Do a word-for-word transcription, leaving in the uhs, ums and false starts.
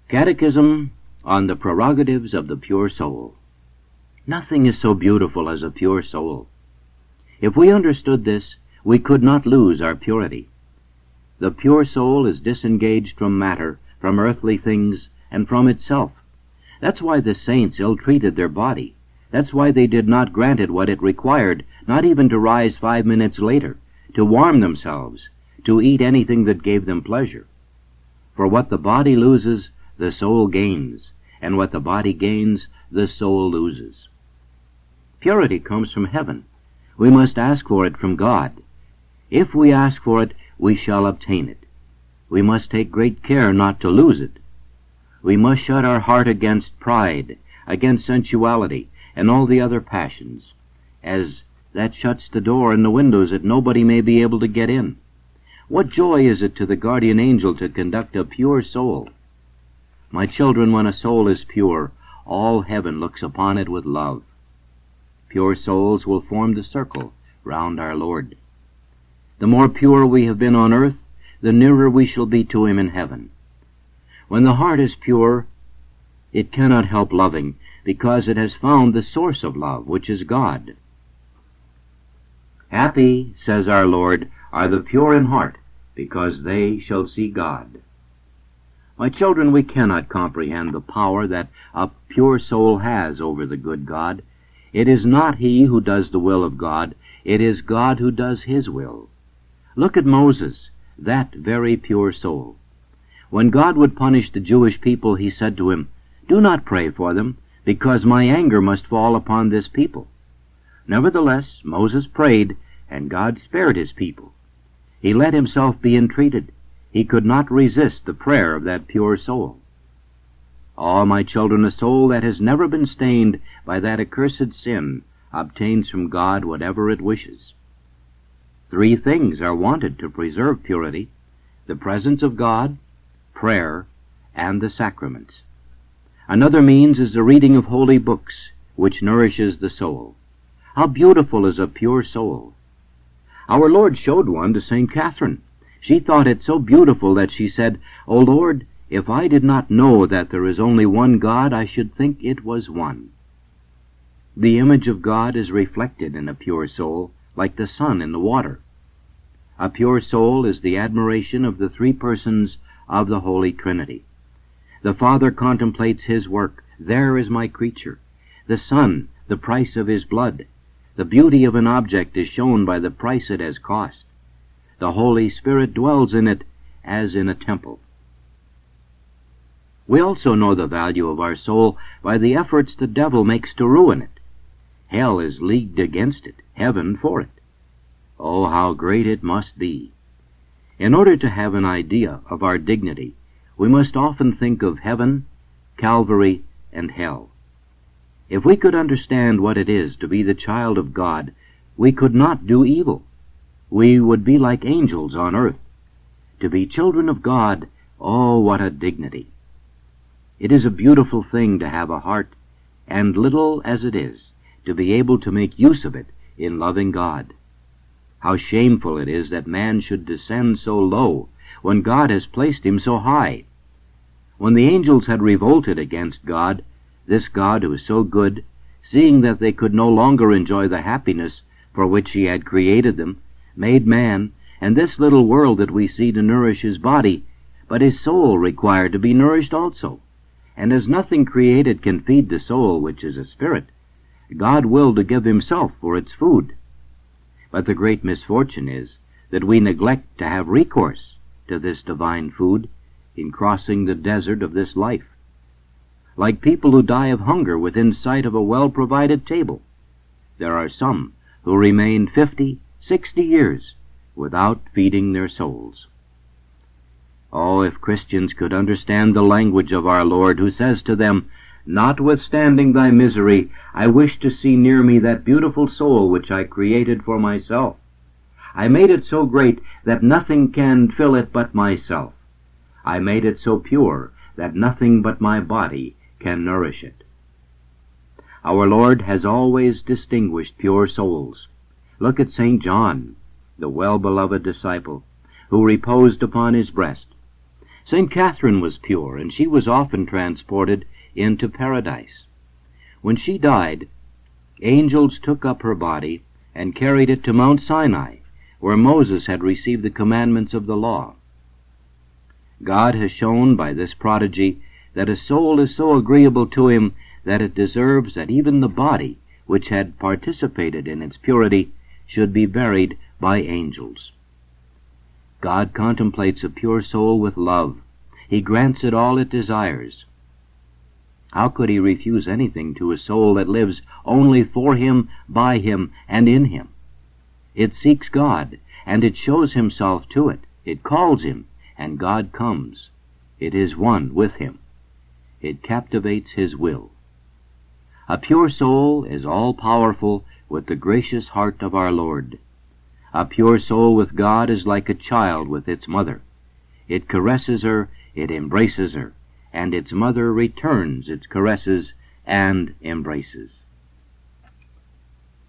Catechism on the Prerogatives of the Pure Soul. Nothing is so beautiful as a pure soul. If we understood this, we could not lose our purity. The pure soul is disengaged from matter, from earthly things, and from itself. That's why the saints ill-treated their body. That's why they did not grant it what it required, not even to rise five minutes later, to warm themselves, to eat anything that gave them pleasure. For what the body loses, the soul gains, and what the body gains, the soul loses. Purity comes from heaven. We must ask for it from God. If we ask for it, we shall obtain it. We must take great care not to lose it. We must shut our heart against pride, against sensuality, and all the other passions, as that shuts the door and the windows that nobody may be able to get in. What joy is it to the guardian angel to conduct a pure soul? My children, when a soul is pure, all heaven looks upon it with love. Pure souls will form the circle round our Lord. The more pure we have been on earth, the nearer we shall be to him in heaven. When the heart is pure, it cannot help loving, because it has found the source of love, which is God. Happy, says our Lord, are the pure in heart, because they shall see God. My children, we cannot comprehend the power that a pure soul has over the good God. It is not he who does the will of God, it is God who does his will. Look at Moses, that very pure soul. When God would punish the Jewish people, he said to him, "Do not pray for them, because my anger must fall upon this people." Nevertheless, Moses prayed, and God spared his people. He let himself be entreated. He could not resist the prayer of that pure soul. Oh, my children, a soul that has never been stained by that accursed sin obtains from God whatever it wishes. Three things are wanted to preserve purity: the presence of God, prayer, and the sacraments. Another means is the reading of holy books, which nourishes the soul. How beautiful is a pure soul! Our Lord showed one to Saint Catherine. She thought it so beautiful that she said, "O Lord, if I did not know that there is only one God, I should think it was one." The image of God is reflected in a pure soul, like the sun in the water. A pure soul is the admiration of the three persons of the Holy Trinity. The Father contemplates his work. There is my creature. The Son, the price of his blood. The beauty of an object is shown by the price it has cost. The Holy Spirit dwells in it as in a temple. We also know the value of our soul by the efforts the devil makes to ruin it. Hell is leagued against it, heaven for it. Oh, how great it must be! In order to have an idea of our dignity, we must often think of heaven, Calvary, and hell. If we could understand what it is to be the child of God, we could not do evil. We would be like angels on earth. To be children of God, oh, what a dignity! It is a beautiful thing to have a heart, and little as it is, to be able to make use of it in loving God. How shameful it is that man should descend so low, when God has placed him so high. When the angels had revolted against God, this God who is so good, seeing that they could no longer enjoy the happiness for which he had created them, made man, and this little world that we see to nourish his body, but his soul required to be nourished also. And as nothing created can feed the soul, which is a spirit, God willed to give himself for its food. But the great misfortune is that we neglect to have recourse to this divine food in crossing the desert of this life. Like people who die of hunger within sight of a well-provided table, there are some who remain fifty, sixty years without feeding their souls. Oh, if Christians could understand the language of our Lord, who says to them, "Notwithstanding thy misery, I wish to see near me that beautiful soul which I created for myself. I made it so great that nothing can fill it but myself. I made it so pure that nothing but my body can nourish it." Our Lord has always distinguished pure souls. Look at Saint John, the well-beloved disciple, who reposed upon his breast. Saint Catherine was pure, and she was often transported into paradise. When she died, angels took up her body and carried it to Mount Sinai, where Moses had received the commandments of the law. God has shown by this prodigy that a soul is so agreeable to him that it deserves that even the body, which had participated in its purity, should be buried by angels. God contemplates a pure soul with love. He grants it all it desires. How could he refuse anything to a soul that lives only for him, by him, and in him? It seeks God, and it shows himself to it. It calls him, and God comes. It is one with him. It captivates his will. A pure soul is all-powerful with the gracious heart of our Lord. A pure soul with God is like a child with its mother. It caresses her, it embraces her, and its mother returns its caresses and embraces.